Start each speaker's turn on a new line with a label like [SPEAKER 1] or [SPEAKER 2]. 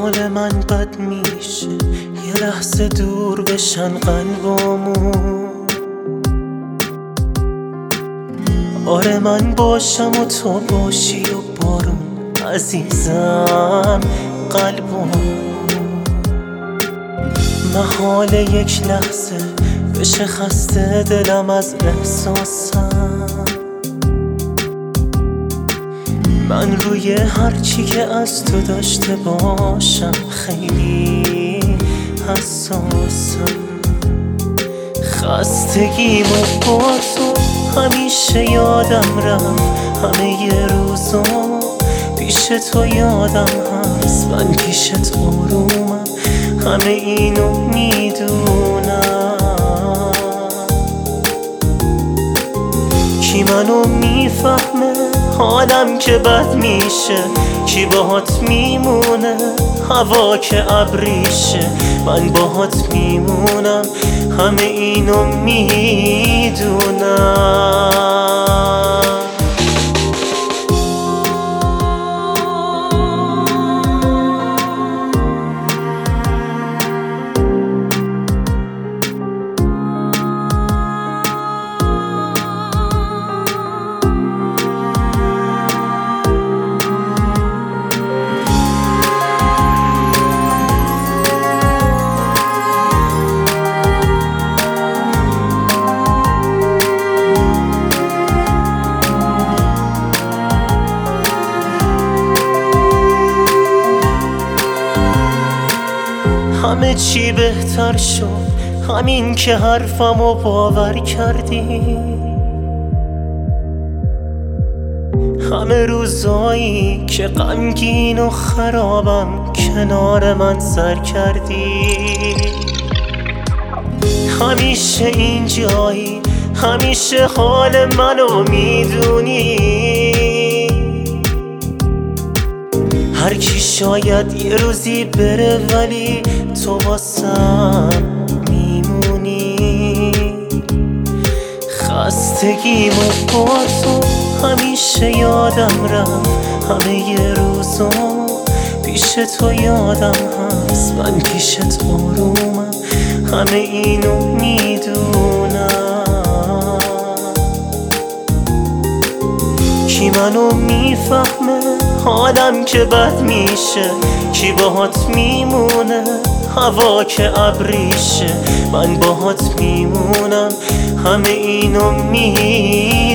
[SPEAKER 1] حال من بد میشه، یه لحظه دور بشن قلبامون. آره من باشم و تو باشی و بارون عزیزم قلبمون. محال یک لحظه بشه خسته دلم از احساسم. من روی هرچی که از تو داشته باشم خیلی حساسم. خستگیمو با تو همیشه یادم رفت، همه ی روزامو پیش تو یادم هست. من پیشت آرومم، همه اینو میدونم. کی منو میفهمه حالم که بد میشه؟ کی باهات میمونه هوا که ابریشه؟ من باهات میمونم، همه اینو میدونم. همه چی بهتر شد همین که حرفمو باور کردی. همه روزایی که غمگین و خرابم کنار من سر کردی. همیشه اینجایی، همیشه حال منو میدونی. هر کی شاید یه روزی بره ولی تو واسم میمونی. خستگیمو با تو همیشه یادم رفت، همه ی روزامو پیش تو یادم هست. من پیشت آرومم، همه اینو میدونم. کی منو میفهمه حالم که بد میشه؟ کی باهات میمونه هوا که ابریشه؟ من باهات میمونم، همه اینو